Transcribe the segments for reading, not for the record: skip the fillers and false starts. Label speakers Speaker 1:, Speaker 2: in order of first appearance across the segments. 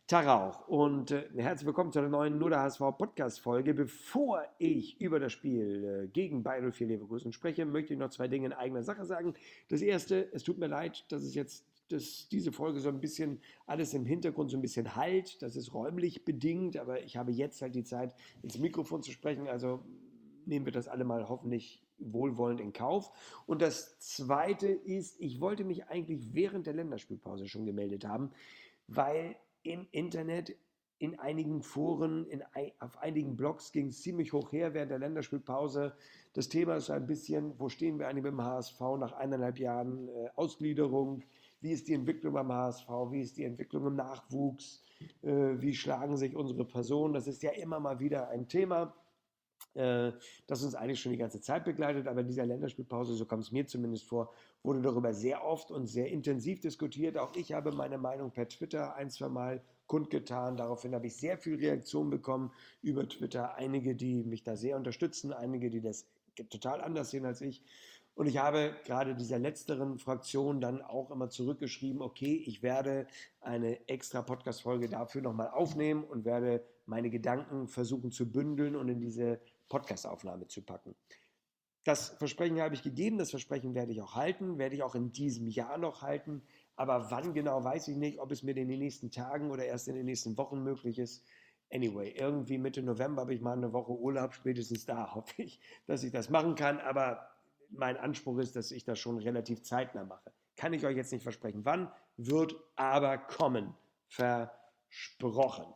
Speaker 1: Tag auch und herzlich willkommen zu einer neuen Nur der HSV Podcast-Folge. Bevor ich über das Spiel gegen Bayern 04 Leverkusen spreche, möchte ich noch zwei Dinge in eigener Sache sagen. Das erste, es tut mir leid, dass diese Folge so ein bisschen alles im Hintergrund so ein bisschen halt. Das ist räumlich bedingt, aber ich habe jetzt halt die Zeit, ins Mikrofon zu sprechen. Also nehmen wir das alle mal hoffentlich wohlwollend in Kauf. Und das zweite ist, ich wollte mich eigentlich während der Länderspielpause schon gemeldet haben, weil im Internet, in einigen Foren, auf einigen Blogs ging es ziemlich hoch her während der Länderspielpause. Das Thema ist ein bisschen, wo stehen wir eigentlich mit dem HSV nach 1,5 Jahren Ausgliederung? Wie ist die Entwicklung beim HSV? Wie ist die Entwicklung im Nachwuchs? Wie schlagen sich unsere Personen? Das ist ja immer mal wieder ein Thema, äh, das uns eigentlich schon die ganze Zeit begleitet, aber in dieser Länderspielpause, so kommt es mir zumindest vor, wurde darüber sehr oft und sehr intensiv diskutiert. Auch ich habe meine Meinung per Twitter ein, zwei Mal kundgetan. Daraufhin habe ich sehr viel Reaktion bekommen über Twitter. Einige, die mich da sehr unterstützen, einige, die das total anders sehen als ich. Und ich habe gerade dieser letzteren Fraktion dann auch immer zurückgeschrieben, okay, ich werde eine extra Podcast-Folge dafür nochmal aufnehmen und werde meine Gedanken versuchen zu bündeln und in diese Podcast-Aufnahme zu packen. Das Versprechen habe ich gegeben, das Versprechen werde ich auch halten, werde ich auch in diesem Jahr noch halten. Aber wann genau, weiß ich nicht, ob es mir in den nächsten Tagen oder erst in den nächsten Wochen möglich ist. Anyway, irgendwie Mitte November habe ich mal eine Woche Urlaub, spätestens da hoffe ich, dass ich das machen kann. Aber mein Anspruch ist, dass ich das schon relativ zeitnah mache. Kann ich euch jetzt nicht versprechen, wann, wird aber kommen. Versprochen.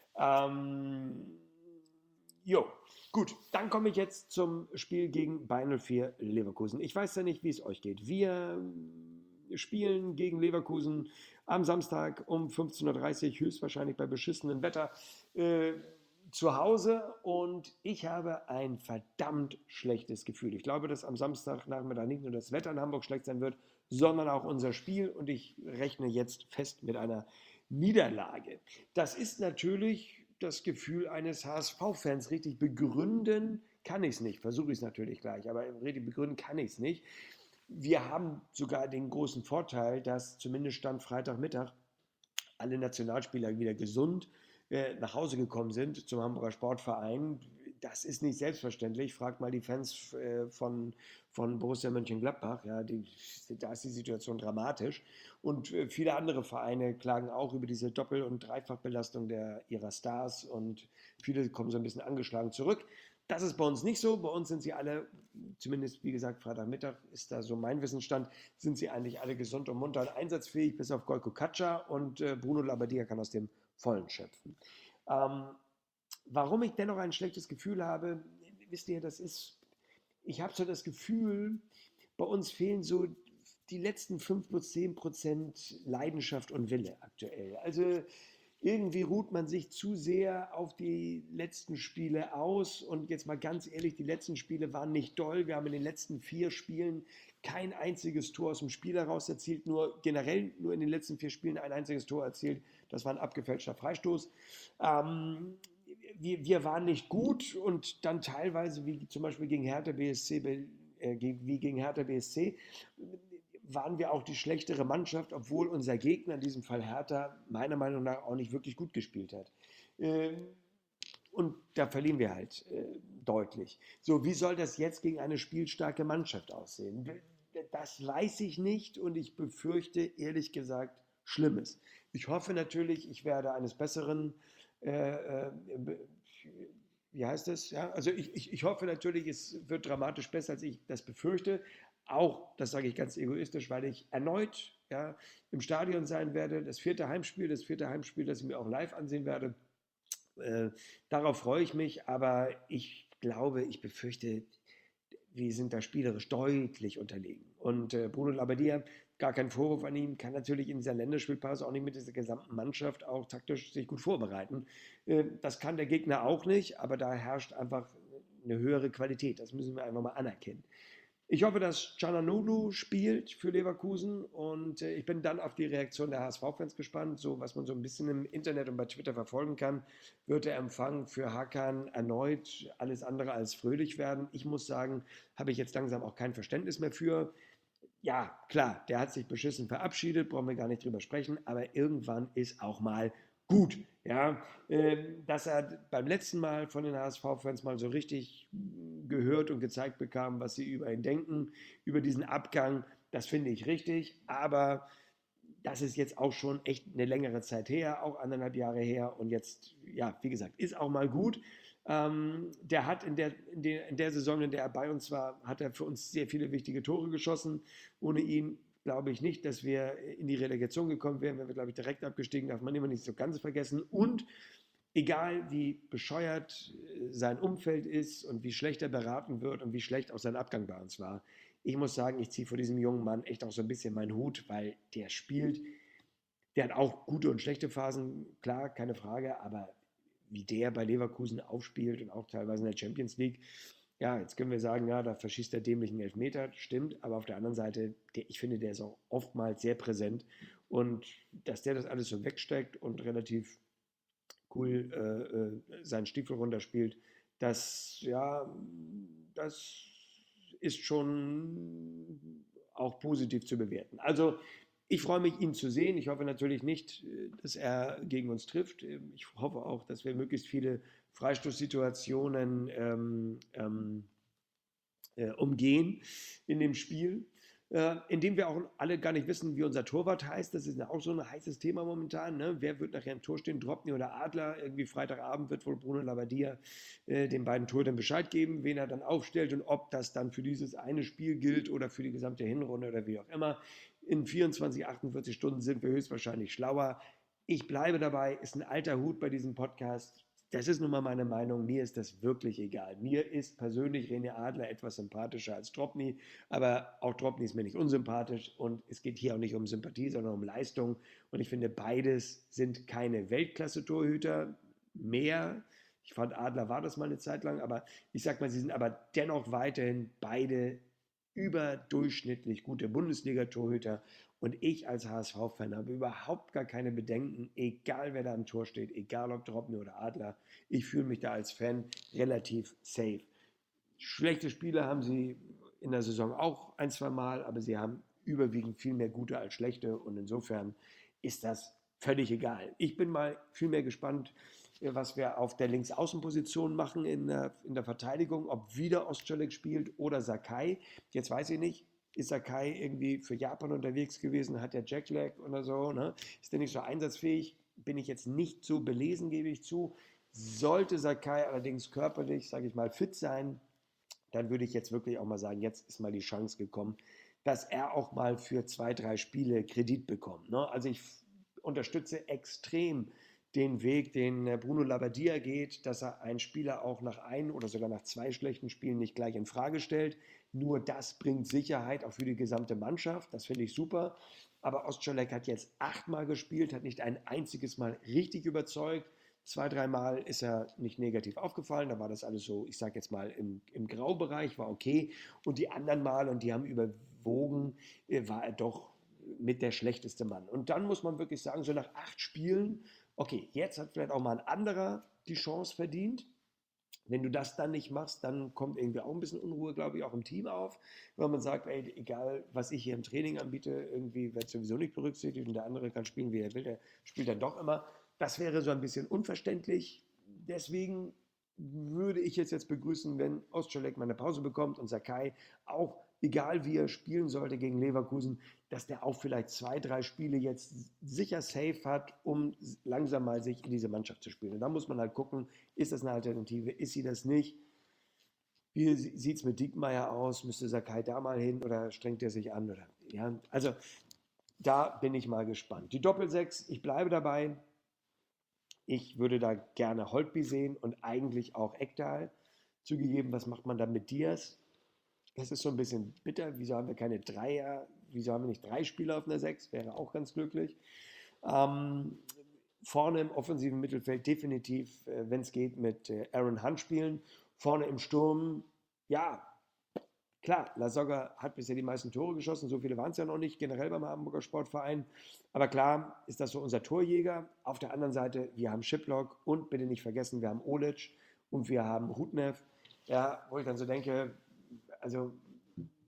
Speaker 1: Ähm, jo, gut, dann komme ich jetzt zum Spiel gegen Bayern 04 Leverkusen. Ich weiß ja nicht, wie es euch geht. Wir spielen gegen Leverkusen am Samstag um 15:30 Uhr, höchstwahrscheinlich bei beschissenem Wetter, äh, zu Hause und ich habe ein verdammt schlechtes Gefühl. Ich glaube, dass am Samstagnachmittag nicht nur das Wetter in Hamburg schlecht sein wird, sondern auch unser Spiel und ich rechne jetzt fest mit einer Niederlage. Das ist natürlich das Gefühl eines HSV-Fans. Richtig begründen kann ich es nicht. Versuche ich es natürlich gleich, aber richtig begründen kann ich es nicht. Wir haben sogar den großen Vorteil, dass zumindest Stand Freitagmittag alle Nationalspieler wieder gesund nach Hause gekommen sind zum Hamburger Sportverein. Das ist nicht selbstverständlich. Fragt mal die Fans von Borussia Mönchengladbach. Ja, da ist die Situation dramatisch. Und viele andere Vereine klagen auch über diese Doppel- und Dreifachbelastung ihrer Stars und viele kommen so ein bisschen angeschlagen zurück. Das ist bei uns nicht so. Bei uns sind sie alle, zumindest wie gesagt, Freitagmittag ist da so mein Wissensstand, sind sie eigentlich alle gesund und munter und einsatzfähig, bis auf Golko Katscha und Bruno Labbadia kann aus dem Vollen schöpfen. Ähm, Warum ich dennoch ein schlechtes Gefühl habe, wisst ihr, ich habe so das Gefühl, bei uns fehlen so die letzten 5 bis 10% Leidenschaft und Wille aktuell. Also irgendwie ruht man sich zu sehr auf die letzten Spiele aus. Und jetzt mal ganz ehrlich, die letzten Spiele waren nicht doll. Wir haben in den letzten 4 Spielen kein einziges Tor aus dem Spiel heraus erzielt, generell nur in den letzten 4 Spielen ein einziges Tor erzielt. Das war ein abgefälschter Freistoß. Ähm, wir waren nicht gut und dann teilweise, wie zum Beispiel gegen Hertha BSC, wie gegen Hertha BSC, waren wir auch die schlechtere Mannschaft, obwohl unser Gegner, in diesem Fall Hertha, meiner Meinung nach auch nicht wirklich gut gespielt hat. Ähm, und da verlieren wir halt deutlich. So, wie soll das jetzt gegen eine spielstarke Mannschaft aussehen? Das weiß ich nicht und ich befürchte ehrlich gesagt Schlimmes. Ich hoffe natürlich, ich werde eines Besseren, äh, äh, wie heißt es? Ja, also ich hoffe natürlich, es wird dramatisch besser, als ich das befürchte. Auch, das sage ich ganz egoistisch, weil ich erneut im Stadion sein werde. Das vierte Heimspiel, das ich mir auch live ansehen werde. Äh, Darauf freue ich mich, aber ich glaube, ich befürchte, wir sind da spielerisch deutlich unterlegen. Und Bruno Labbadia, gar kein Vorwurf an ihn, kann natürlich in dieser Länderspielpause auch nicht mit dieser gesamten Mannschaft auch taktisch sich gut vorbereiten. Das kann der Gegner auch nicht, aber da herrscht einfach eine höhere Qualität. Das müssen wir einfach mal anerkennen. Ich hoffe, dass Cananulu spielt für Leverkusen und ich bin dann auf die Reaktion der HSV-Fans gespannt. So, was man so ein bisschen im Internet und bei Twitter verfolgen kann, wird der Empfang für Hakan erneut alles andere als fröhlich werden. Ich muss sagen, habe ich jetzt langsam auch kein Verständnis mehr für. Ja, klar, der hat sich beschissen verabschiedet, brauchen wir gar nicht drüber sprechen, aber irgendwann ist auch mal gut. Ja, dass er beim letzten Mal von den HSV-Fans mal so richtig gehört und gezeigt bekam, was sie über ihn denken, über diesen Abgang, das finde ich richtig. Aber das ist jetzt auch schon echt eine längere Zeit her, auch 1,5 Jahre her. Und jetzt, ja, wie gesagt, ist auch mal gut. Der hat in der Saison, in der er bei uns war, hat er für uns sehr viele wichtige Tore geschossen. Ohne ihn glaube ich nicht, dass wir in die Relegation gekommen wären. Wenn wir, glaube ich, direkt abgestiegen, darf man immer nicht so ganz vergessen. Und egal wie bescheuert sein Umfeld ist und wie schlecht er beraten wird und wie schlecht auch sein Abgang bei uns war, ich muss sagen, ich ziehe vor diesem jungen Mann echt auch so ein bisschen meinen Hut, weil der spielt, der hat auch gute und schlechte Phasen, klar, keine Frage, aber wie der bei Leverkusen aufspielt und auch teilweise in der Champions League, ja, jetzt können wir sagen, ja, da verschießt er dämlichen Elfmeter, stimmt, aber auf der anderen Seite, ich finde, der ist auch oftmals sehr präsent und dass der das alles so wegsteckt und relativ cool seinen Stiefel runterspielt, ja, das ist schon auch positiv zu bewerten. Also ich freue mich, ihn zu sehen. Ich hoffe natürlich nicht, dass er gegen uns trifft. Ich hoffe auch, dass wir möglichst viele Freistoßsituationen umgehen in dem Spiel, in dem wir auch alle gar nicht wissen, wie unser Torwart heißt. Das ist ja auch so ein heißes Thema momentan. Ne? Wer wird nachher im Tor stehen? Dropny oder Adler? Irgendwie Freitagabend wird wohl Bruno Labbadia den beiden Torhütern Bescheid geben, wen er dann aufstellt und ob das dann für dieses eine Spiel gilt oder für die gesamte Hinrunde oder wie auch immer. In 24, 48 Stunden sind wir höchstwahrscheinlich schlauer. Ich bleibe dabei, ist ein alter Hut bei diesem Podcast. Das ist nun mal meine Meinung. Mir ist das wirklich egal. Mir ist persönlich René Adler etwas sympathischer als Dropny, aber auch Dropny ist mir nicht unsympathisch und es geht hier auch nicht um Sympathie, sondern um Leistung. Und ich finde, beides sind keine Weltklasse-Torhüter mehr. Ich fand, Adler war das mal eine Zeit lang, aber ich sag mal, sie sind aber dennoch weiterhin beide überdurchschnittlich gute Bundesliga-Torhüter. Und ich als HSV-Fan habe überhaupt gar keine Bedenken, egal wer da am Tor steht, egal ob Dropny oder Adler. Ich fühle mich da als Fan relativ safe. Schlechte Spiele haben sie in der Saison auch ein, zwei Mal, aber sie haben überwiegend viel mehr gute als schlechte und insofern ist das völlig egal. Ich bin mal viel mehr gespannt, was wir auf der Linksaußenposition machen in der Verteidigung, ob wieder Ostschalek spielt oder Sakai. Jetzt weiß ich nicht, ist Sakai irgendwie für Japan unterwegs gewesen, hat der Jackleg oder so, ne? Ist der nicht so einsatzfähig? Bin ich jetzt nicht so belesen, gebe ich zu. Sollte Sakai allerdings körperlich, sage ich mal, fit sein, dann würde ich jetzt wirklich auch mal sagen, jetzt ist mal die Chance gekommen, dass er auch mal für 2, 3 Spiele Kredit bekommt. Ne? Also ich unterstütze extrem den Weg, den Bruno Labbadia geht, dass er einen Spieler auch nach ein oder sogar nach 2 schlechten Spielen nicht gleich in Frage stellt. Nur das bringt Sicherheit auch für die gesamte Mannschaft. Das finde ich super. Aber Ostschalek hat jetzt 8-mal gespielt, hat nicht ein einziges Mal richtig überzeugt. 2, 3 Mal ist er nicht negativ aufgefallen, da war das alles so, ich sage jetzt mal, im Graubereich, war okay. Und die anderen Mal, und die haben überwogen, war er doch mit der schlechteste Mann. Und dann muss man wirklich sagen, so nach 8 Spielen, okay, jetzt hat vielleicht auch mal ein anderer die Chance verdient. Wenn du das dann nicht machst, dann kommt irgendwie auch ein bisschen Unruhe, glaube ich, auch im Team auf, weil man sagt, ey, egal, was ich hier im Training anbiete, irgendwie wird sowieso nicht berücksichtigt und der andere kann spielen, wie er will, der spielt dann doch immer. Das wäre so ein bisschen unverständlich. Deswegen würde ich jetzt begrüßen, wenn Ostschalek mal eine Pause bekommt und Sakai auch, egal wie er spielen sollte gegen Leverkusen, dass der auch vielleicht 2, 3 Spiele jetzt sicher safe hat, um langsam mal sich in diese Mannschaft zu spielen. Und da muss man halt gucken, ist das eine Alternative, ist sie das nicht? Wie sieht es mit Diekmeyer aus? Müsste Sakai da mal hin oder strengt er sich an? Oder, ja, also da bin ich mal gespannt. Die Doppelsechs, ich bleibe dabei. Ich würde da gerne Holtby sehen und eigentlich auch Ekdal. Zugegeben, was macht man dann mit Diaz? Das ist so ein bisschen bitter. Wieso haben wir keine Dreier? Wieso haben wir nicht 3 Spieler auf einer Sechs? Wäre auch ganz glücklich. Ähm, Vorne im offensiven Mittelfeld definitiv, wenn es geht, mit Aaron Hunt spielen. Vorne im Sturm, ja, klar, Lasogga hat bisher die meisten Tore geschossen, so viele waren es ja noch nicht, generell beim Hamburger Sportverein. Aber klar ist das so unser Torjäger. Auf der anderen Seite, wir haben Schiplock und bitte nicht vergessen, wir haben Olic und wir haben Hutnev. Ja, wo ich dann so denke, also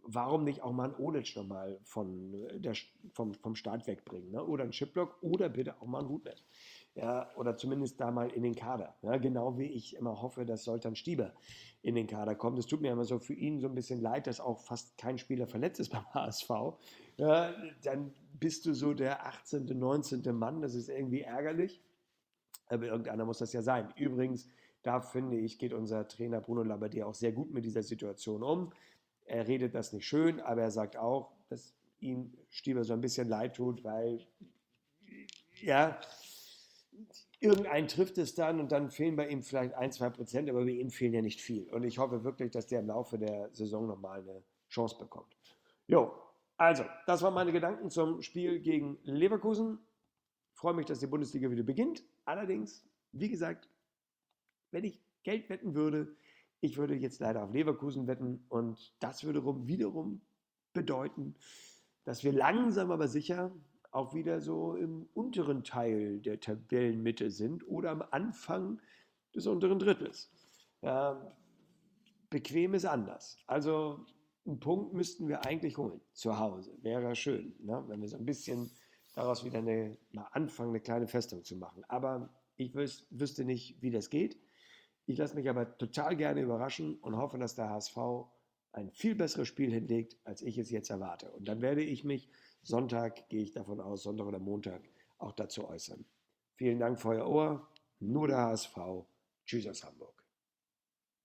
Speaker 1: warum nicht auch mal einen Olic nochmal vom Start wegbringen, ne? Oder einen Chipblock oder bitte auch mal einen Hutnet. Ja, oder zumindest da mal in den Kader. Ja, genau wie ich immer hoffe, dass Soltan Stieber in den Kader kommt. Es tut mir immer so für ihn so ein bisschen leid, dass auch fast kein Spieler verletzt ist beim HSV. Ja, dann bist du so der 18., 19. Mann, das ist irgendwie ärgerlich. Aber irgendeiner muss das ja sein. Übrigens, da finde ich, geht unser Trainer Bruno Labbadia auch sehr gut mit dieser Situation um. Er redet das nicht schön, aber er sagt auch, dass ihm Stieber so ein bisschen leid tut, weil ja, irgendeinen trifft es dann und dann fehlen bei ihm vielleicht 1, 2%, aber bei ihm fehlen ja nicht viel. Und ich hoffe wirklich, dass der im Laufe der Saison nochmal eine Chance bekommt. Jo, also, das waren meine Gedanken zum Spiel gegen Leverkusen. Ich freue mich, dass die Bundesliga wieder beginnt. Allerdings, wie gesagt, wenn ich Geld wetten würde, ich würde jetzt leider auf Leverkusen wetten und das würde wiederum bedeuten, dass wir langsam aber sicher auch wieder so im unteren Teil der Tabellenmitte sind oder am Anfang des unteren Drittels. Ja, bequem ist anders. Also einen Punkt müssten wir eigentlich holen zu Hause. Wäre schön, ne? Wenn wir so ein bisschen daraus wieder mal anfangen, eine kleine Festung zu machen. Aber ich wüsste nicht, wie das geht. Ich lasse mich aber total gerne überraschen und hoffe, dass der HSV ein viel besseres Spiel hinlegt, als ich es jetzt erwarte. Und dann werde ich mich Sonntag, gehe ich davon aus, Sonntag oder Montag, auch dazu äußern. Vielen Dank für euer Ohr. Nur der HSV. Tschüss aus Hamburg.